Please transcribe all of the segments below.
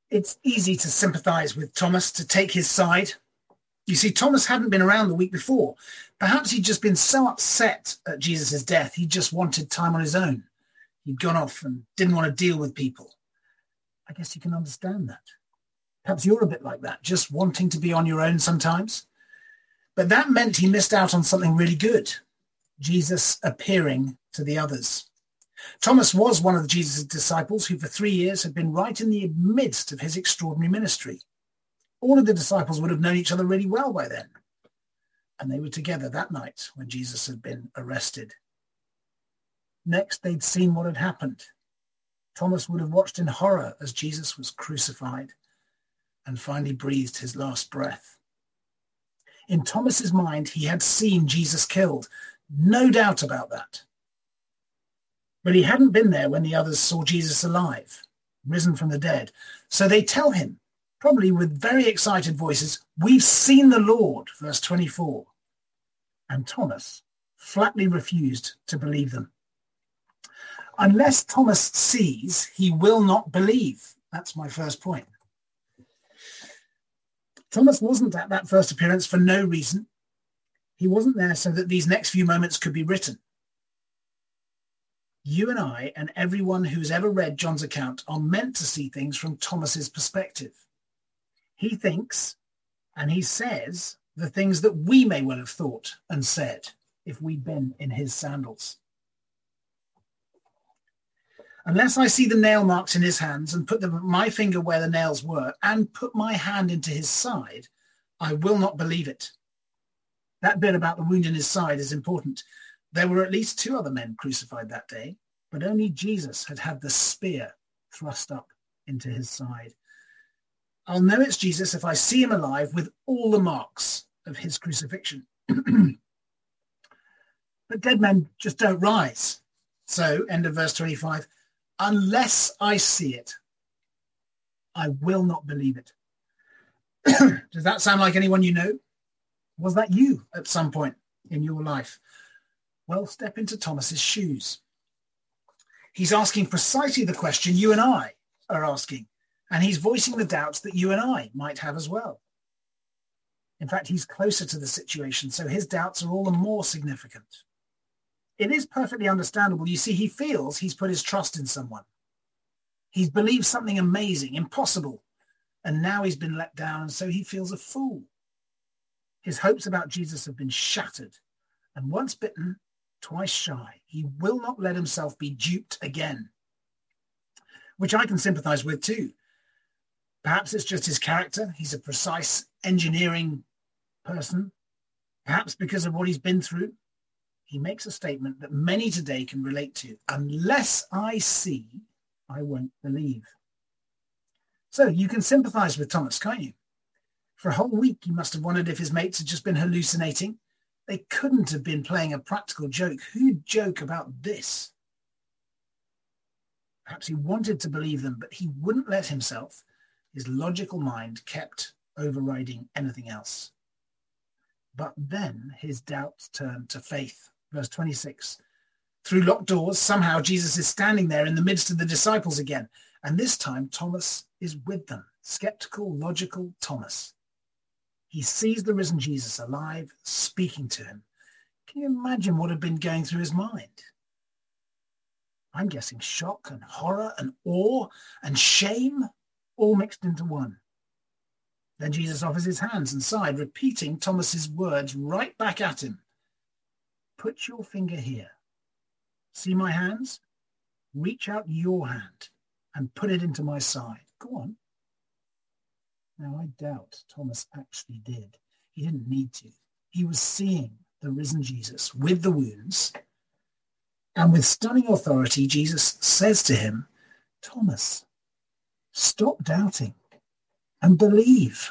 It's easy to sympathize with Thomas, to take his side. You see, Thomas hadn't been around the week before. Perhaps he'd just been so upset at Jesus' death, he just wanted time on his own. He'd gone off and didn't want to deal with people. I guess you can understand that. Perhaps you're a bit like that, just wanting to be on your own sometimes. But that meant he missed out on something really good, Jesus appearing to the others. Thomas was one of Jesus' disciples who for 3 years had been right in the midst of his extraordinary ministry. All of the disciples would have known each other really well by then. And they were together that night when Jesus had been arrested. Next, they'd seen what had happened. Thomas would have watched in horror as Jesus was crucified and finally breathed his last breath. In Thomas's mind, he had seen Jesus killed. No doubt about that. But he hadn't been there when the others saw Jesus alive, risen from the dead. So they tell him, probably with very excited voices, "We've seen the Lord," verse 24. And Thomas flatly refused to believe them. Unless Thomas sees, he will not believe. That's my first point. Thomas wasn't at that first appearance for no reason. He wasn't there so that these next few moments could be written. You and I and everyone who's ever read John's account are meant to see things from Thomas's perspective. He thinks and he says the things that we may well have thought and said if we'd been in his sandals. Unless I see the nail marks in his hands and put my finger where the nails were and put my hand into his side, I will not believe it. That bit about the wound in his side is important. There were at least 2 other men crucified that day, but only Jesus had had the spear thrust up into his side. I'll know it's Jesus if I see him alive with all the marks of his crucifixion. But dead men just don't rise. So, end of verse 25, unless I see it, I will not believe it. Does that sound like anyone you know? Was that you at some point in your life? Well, step into Thomas's shoes. He's asking precisely the question you and I are asking, and he's voicing the doubts that you and I might have as well. In fact, he's closer to the situation, so his doubts are all the more significant. It is perfectly understandable. You see, he feels he's put his trust in someone. He's believed something amazing, impossible, and now he's been let down, and so he feels a fool. His hopes about Jesus have been shattered, and once bitten, twice shy. He will not let himself be duped again, which I can sympathize with too. Perhaps it's just his character. He's a precise engineering person. Perhaps because of what he's been through, he makes a statement that many today can relate to. Unless I see, I won't believe. So you can sympathize with Thomas, can't you? For a whole week, he must have wondered if his mates had just been hallucinating. They couldn't have been playing a practical joke. Who'd joke about this? Perhaps he wanted to believe them, but he wouldn't let himself. His logical mind kept overriding anything else. But then his doubts turned to faith. Verse 26. Through locked doors, somehow Jesus is standing there in the midst of the disciples again. And this time Thomas is with them. Skeptical, logical Thomas. He sees the risen Jesus alive, speaking to him. Can you imagine what had been going through his mind? I'm guessing shock and horror and awe and shame, all mixed into one. Then Jesus offers his hands and side, repeating Thomas's words right back at him. Put your finger here. See my hands? Reach out your hand and put it into my side. Go on. Now, I doubt Thomas actually did. He didn't need to. He was seeing the risen Jesus with the wounds. And with stunning authority, Jesus says to him, Thomas, stop doubting and believe.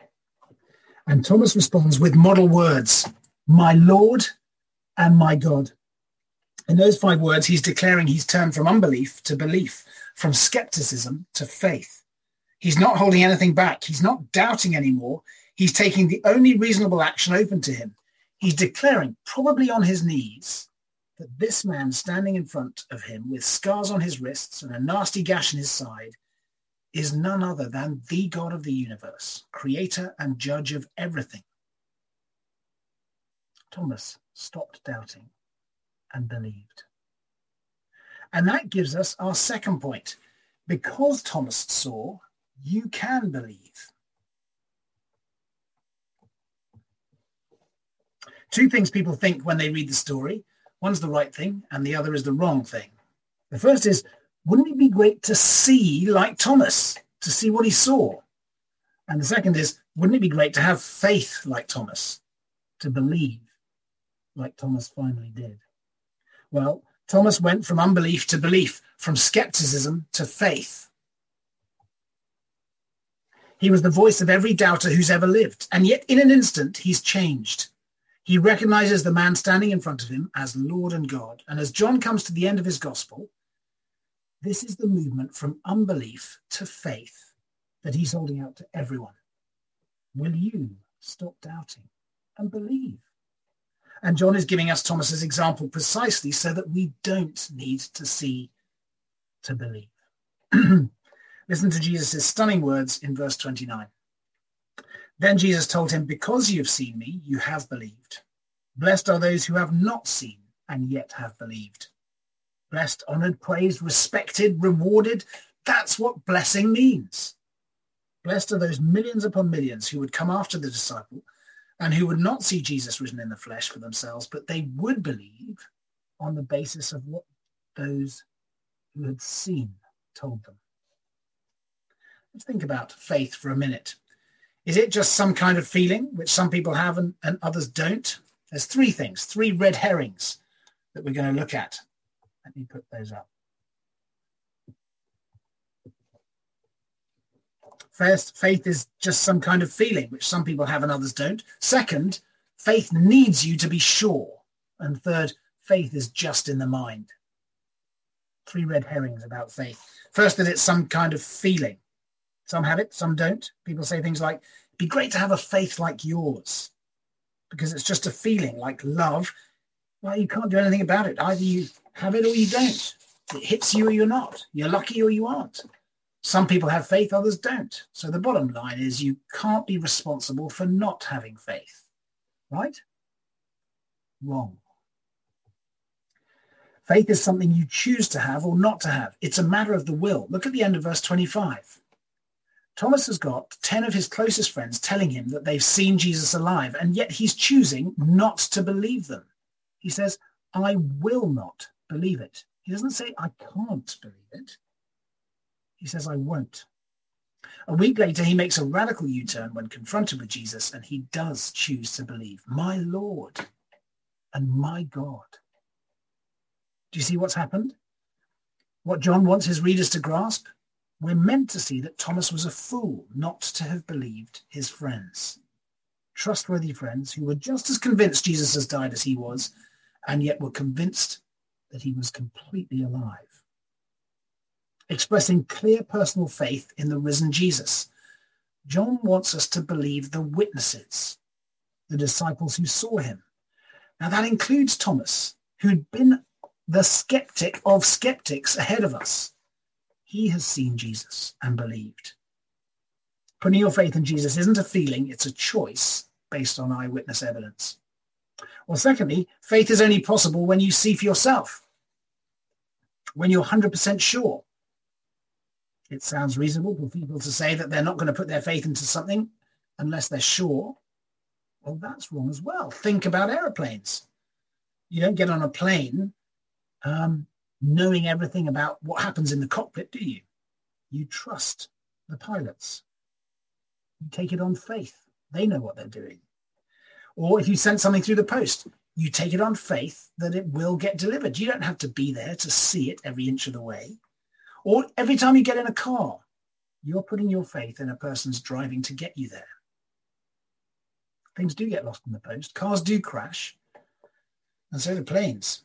And Thomas responds with model words, my Lord and my God. In those 5 words, he's declaring he's turned from unbelief to belief, from skepticism to faith. He's not holding anything back. He's not doubting anymore. He's taking the only reasonable action open to him. He's declaring, probably on his knees, that this man standing in front of him with scars on his wrists and a nasty gash in his side is none other than the God of the universe, creator and judge of everything. Thomas stopped doubting and believed. And that gives us our second point. Because Thomas saw, you can believe. Two things people think when they read the story. One's the right thing and the other is the wrong thing. The first is, wouldn't it be great to see like Thomas, to see what he saw? And the second is, wouldn't it be great to have faith like Thomas, to believe like Thomas finally did? Well, Thomas went from unbelief to belief, from skepticism to faith. He was the voice of every doubter who's ever lived, and yet in an instant he's changed. He recognizes the man standing in front of him as Lord and God. And as John comes to the end of his gospel, this is the movement from unbelief to faith that he's holding out to everyone. Will you stop doubting and believe? And John is giving us Thomas's example precisely so that we don't need to see to believe. Listen to Jesus' stunning words in verse 29. Then Jesus told him, because you have seen me, you have believed. Blessed are those who have not seen and yet have believed. Blessed, honored, praised, respected, rewarded. That's what blessing means. Blessed are those millions upon millions who would come after the disciple and who would not see Jesus risen in the flesh for themselves, but they would believe on the basis of what those who had seen told them. Let's think about faith for a minute. Is it just some kind of feeling which some people have and others don't? There's three things, three red herrings that we're going to look at. Let me put those up. First, faith is just some kind of feeling which some people have and others don't. Second, faith needs you to be sure. And third, faith is just in the mind. Three red herrings about faith. First, that it's some kind of feeling. Some have it, some don't. People say things like, it'd be great to have a faith like yours, because it's just a feeling like love. Well, you can't do anything about it. Either you have it or you don't. It hits you or you're not. You're lucky or you aren't. Some people have faith, others don't. So the bottom line is you can't be responsible for not having faith. Right? Wrong. Faith is something you choose to have or not to have. It's a matter of the will. Look at the end of verse 25. Thomas has got 10 of his closest friends telling him that they've seen Jesus alive, and yet he's choosing not to believe them. He says, I will not believe it. He doesn't say, I can't believe it. He says, I won't. A week later, he makes a radical U-turn when confronted with Jesus, and he does choose to believe, my Lord and my God. Do you see what's happened? What John wants his readers to grasp? We're meant to see that Thomas was a fool not to have believed his friends. Trustworthy friends who were just as convinced Jesus has died as he was, and yet were convinced that he was completely alive. Expressing clear personal faith in the risen Jesus, John wants us to believe the witnesses, the disciples who saw him. Now that includes Thomas, who'd been the skeptic of skeptics ahead of us. He has seen Jesus and believed. Putting your faith in Jesus isn't a feeling, it's a choice based on eyewitness evidence. Well, secondly, faith is only possible when you see for yourself, when you're 100% sure. It sounds reasonable for people to say that they're not going to put their faith into something unless they're sure. Well, that's wrong as well. Think about aeroplanes. You don't get on a plane knowing everything about what happens in the cockpit, do you? You trust the pilots. You take it on faith. They know what they're doing. Or if you send something through the post, you take it on faith that it will get delivered. You don't have to be there to see it every inch of the way. Or every time you get in a car, you're putting your faith in a person's driving to get you there. Things do get lost in the post. Cars do crash. And so do planes.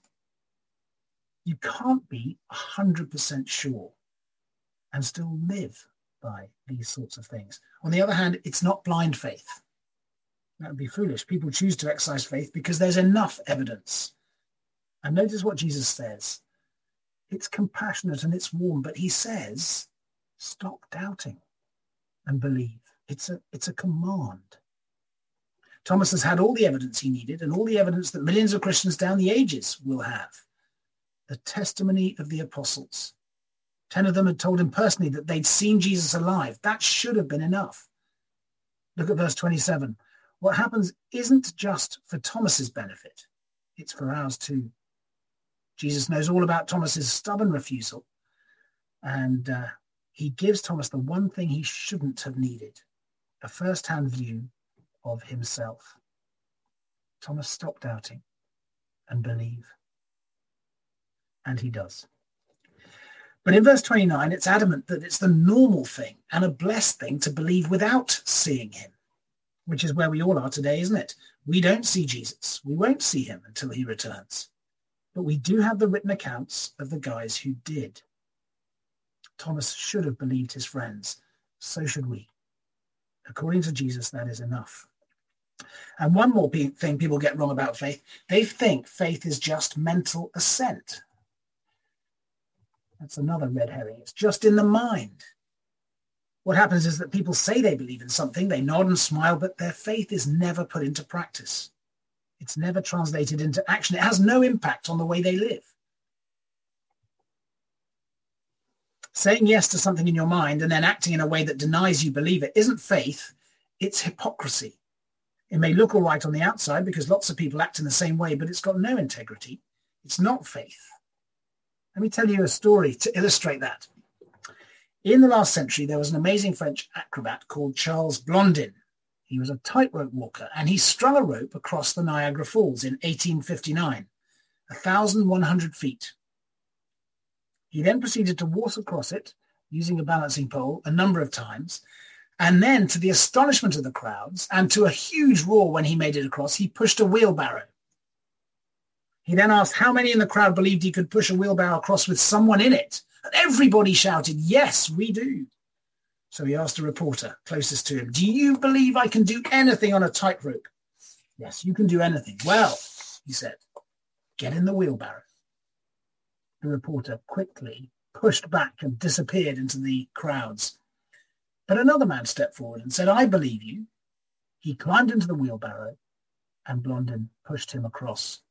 You can't be 100% sure and still live by these sorts of things. On the other hand, it's not blind faith. That would be foolish. People choose to exercise faith because there's enough evidence. And notice what Jesus says. It's compassionate and it's warm, but he says, Stop doubting and believe. It's a command. Thomas has had all the evidence he needed, and all the evidence that millions of Christians down the ages will have. The testimony of the apostles. 10 of them had told him personally that they'd seen Jesus alive. That should have been enough. Look at verse 27. What happens isn't just for Thomas's benefit. It's for ours too. Jesus knows all about Thomas's stubborn refusal, and he gives Thomas the one thing he shouldn't have needed, a first-hand view of himself. Thomas, stop doubting and believe. And he does. But in verse 29, it's adamant that it's the normal thing and a blessed thing to believe without seeing him, which is where we all are today, isn't it? We don't see Jesus. We won't see him until he returns. But we do have the written accounts of the guys who did. Thomas should have believed his friends. So should we. According to Jesus, that is enough. And one more thing people get wrong about faith. They think faith is just mental assent. That's another red herring. It's just in the mind. What happens is that people say they believe in something, they nod and smile, but their faith is never put into practice. It's never translated into action. It has no impact on the way they live. Saying yes to something in your mind and then acting in a way that denies you believe it isn't faith, it's hypocrisy. It may look all right on the outside because lots of people act in the same way, but it's got no integrity. It's not faith. Let me tell you a story to illustrate that. In the last century, there was an amazing French acrobat called Charles Blondin. He was a tightrope walker, and he strung a rope across the Niagara Falls in 1859, 1,100 feet. He then proceeded to walk across it using a balancing pole a number of times, and then, to the astonishment of the crowds, and to a huge roar when he made it across, he pushed a wheelbarrow. He then asked how many in the crowd believed he could push a wheelbarrow across with someone in it. And everybody shouted, "Yes, we do." So he asked a reporter closest to him, "Do you believe I can do anything on a tightrope?" "Yes, you can do anything." "Well," he said, "get in the wheelbarrow." The reporter quickly pushed back and disappeared into the crowds. But another man stepped forward and said, "I believe you." He climbed into the wheelbarrow, and Blondin pushed him across.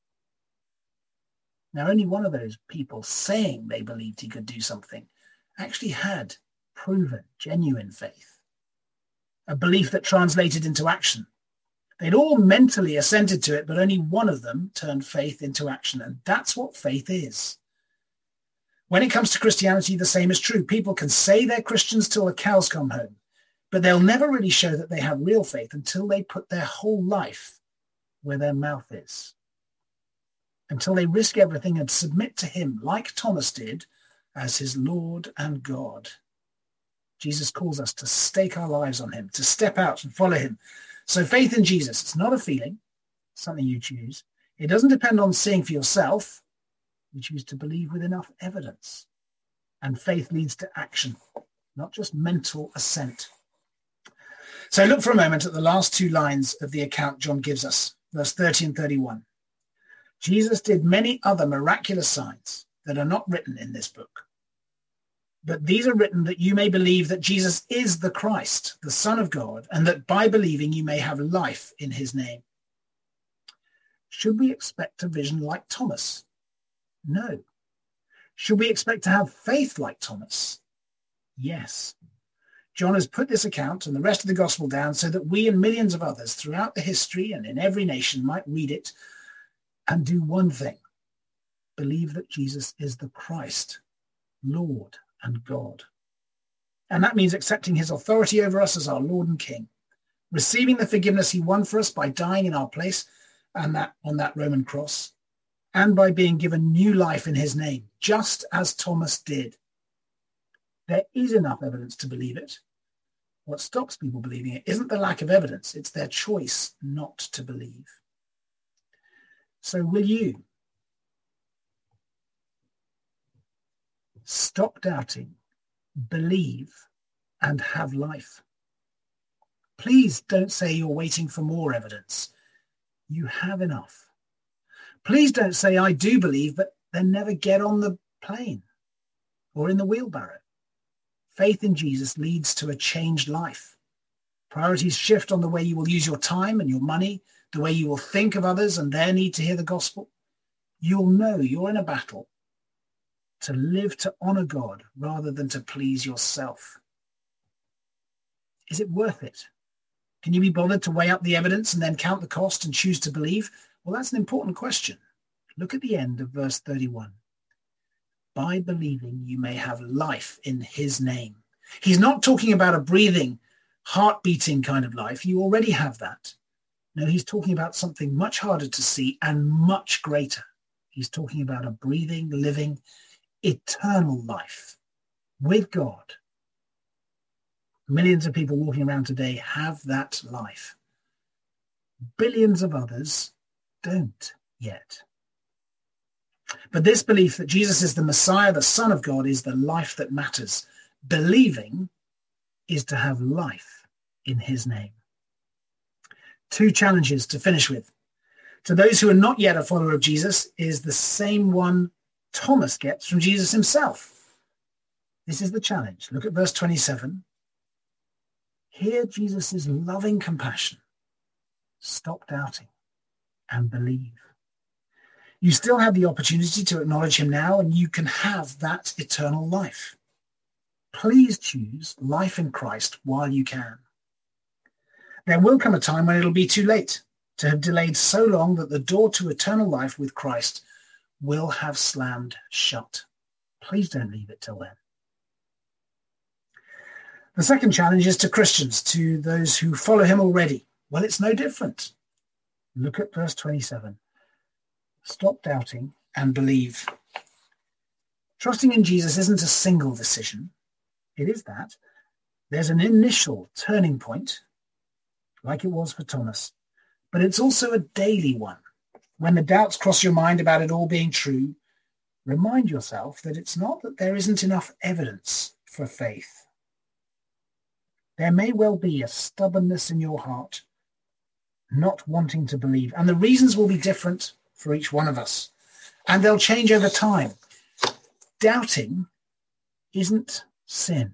Now, only one of those people saying they believed he could do something actually had proven genuine faith, a belief that translated into action. They'd all mentally assented to it, but only one of them turned faith into action, and that's what faith is. When it comes to Christianity, the same is true. People can say they're Christians till the cows come home, but they'll never really show that they have real faith until they put their whole life where their mouth is. Until they risk everything and submit to him, like Thomas did, as his Lord and God. Jesus calls us to stake our lives on him, to step out and follow him. So faith in Jesus, it's not a feeling, it's something you choose. It doesn't depend on seeing for yourself. You choose to believe with enough evidence. And faith leads to action, not just mental assent. So look for a moment at the last two lines of the account John gives us, verse 30 and 31. Jesus did many other miraculous signs that are not written in this book. But these are written that you may believe that Jesus is the Christ, the Son of God, and that by believing you may have life in his name. Should we expect a vision like Thomas? No. Should we expect to have faith like Thomas? Yes. John has put this account and the rest of the gospel down so that we and millions of others throughout the history and in every nation might read it and do one thing: believe that Jesus is the Christ, Lord and God. And that means accepting his authority over us as our Lord and King, receiving the forgiveness he won for us by dying in our place and that on that Roman cross, and by being given new life in his name, just as Thomas did. There is enough evidence to believe it. What stops people believing it isn't the lack of evidence, it's their choice not to believe. So will you? Stop doubting, believe, and have life. Please don't say you're waiting for more evidence. You have enough. Please don't say, "I do believe," but then never get on the plane or in the wheelbarrow. Faith in Jesus leads to a changed life. Priorities shift on the way you will use your time and your money, the way you will think of others and their need to hear the gospel. You'll know you're in a battle to live to honor God rather than to please yourself. Is it worth it? Can you be bothered to weigh up the evidence and then count the cost and choose to believe? Well, that's an important question. Look at the end of verse 31. By believing you may have life in his name. He's not talking about a breathing, heart-beating kind of life. You already have that. No, he's talking about something much harder to see and much greater. He's talking about a breathing, living, eternal life with God. Millions of people walking around today have that life. Billions of others don't yet. But this belief that Jesus is the Messiah, the Son of God, is the life that matters. Believing is to have life in his name. 2 challenges to finish with. To those who are not yet a follower of Jesus is the same one Thomas gets from Jesus himself. This is the challenge. Look at verse 27. Hear Jesus' loving compassion. Stop doubting and believe. You still have the opportunity to acknowledge him now, and you can have that eternal life. Please choose life in Christ while you can. There will come a time when it'll be too late to have delayed so long that the door to eternal life with Christ will have slammed shut. Please don't leave it till then. The second challenge is to Christians, to those who follow him already. Well, it's no different. Look at verse 27. Stop doubting and believe. Trusting in Jesus isn't a single decision. It is that. There's an initial turning point, like it was for Thomas, but it's also a daily one. When the doubts cross your mind about it all being true, remind yourself that it's not that there isn't enough evidence for faith. There may well be a stubbornness in your heart, not wanting to believe, and the reasons will be different for each one of us, and they'll change over time. Doubting isn't sin.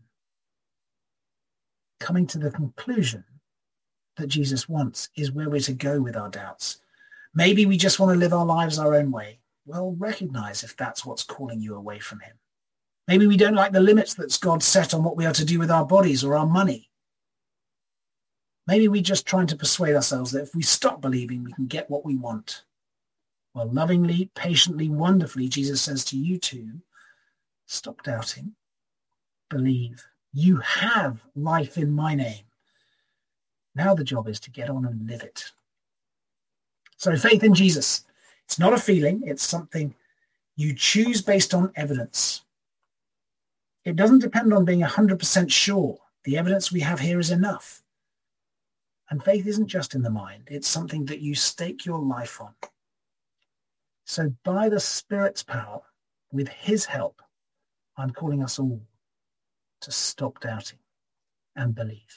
Coming to the conclusion that Jesus wants is where we're to go with our doubts. Maybe we just want to live our lives our own way. Well, recognize if that's what's calling you away from him. Maybe we don't like the limits that God set on what we are to do with our bodies or our money. Maybe we're just trying to persuade ourselves that if we stop believing, we can get what we want. Well, lovingly, patiently, wonderfully, Jesus says to you too, stop doubting, believe. You have life in my name. Now the job is to get on and live it. So faith in Jesus, it's not a feeling, it's something you choose based on evidence. It doesn't depend on being 100% sure. The evidence we have here is enough. And faith isn't just in the mind, it's something that you stake your life on. So by the Spirit's power, with his help, I'm calling us all to stop doubting and believe.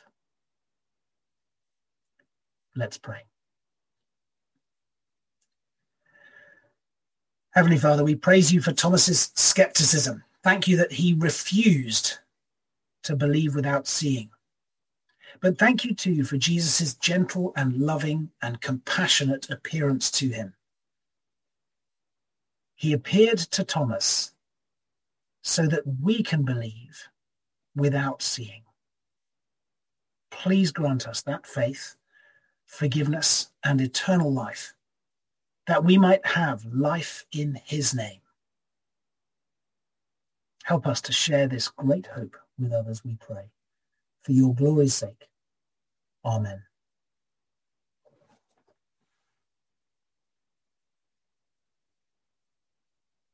Let's pray. Heavenly Father, we praise you for Thomas's skepticism. Thank you that he refused to believe without seeing. But thank you too for Jesus' gentle and loving and compassionate appearance to him. He appeared to Thomas so that we can believe without seeing. Please grant us that faith, forgiveness, and eternal life, that we might have life in his name. Help us to share this great hope with others, we pray. For your glory's sake. Amen.